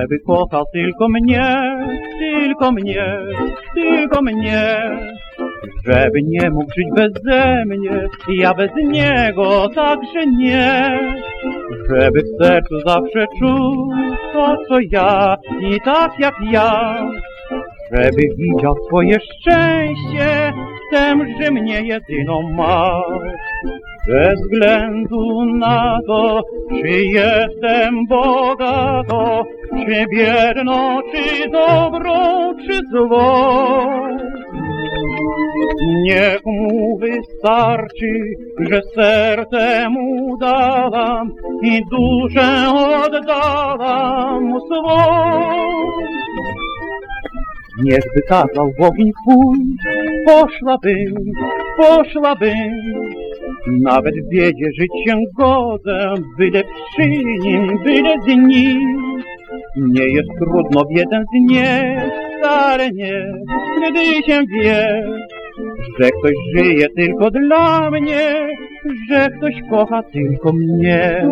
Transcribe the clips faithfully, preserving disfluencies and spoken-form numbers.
żeby kochał tylko mnie, tylko mnie, tylko mnie. Żeby nie mógł żyć beze mnie, ja bez niego także nie. Żeby w sercu zawsze czuł to, co ja i tak jak ja. Żeby widział swoje szczęście w tym, że mnie jedyną ma. Bez względu na to, czy jestem bogato, czy biedno, czy dobrą, czy złą. Niech mu wystarczy, że serce mu dałam i duszę oddałam mu swą. Niech by kazał w ogień pójść, poszłabym, poszłabym. Nawet w biedzie żyć się godzę, byle przy nim, byle z nim. Nie jest trudno w jeden znieść, wcale nie, gdy się wie, że ktoś żyje tylko dla mnie, że ktoś kocha tylko mnie.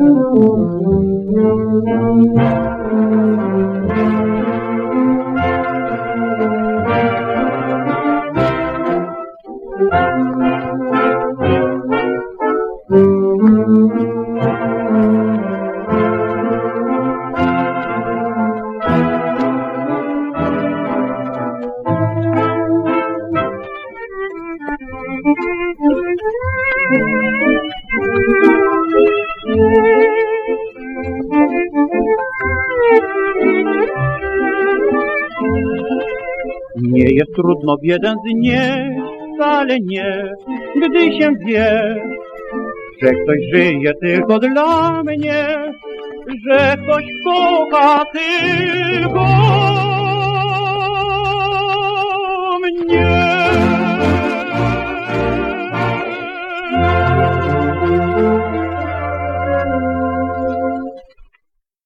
Nie jest trudno w jeden znieść, wcale nie, gdy się wie, że ktoś żyje tylko dla mnie, że ktoś kocha tylko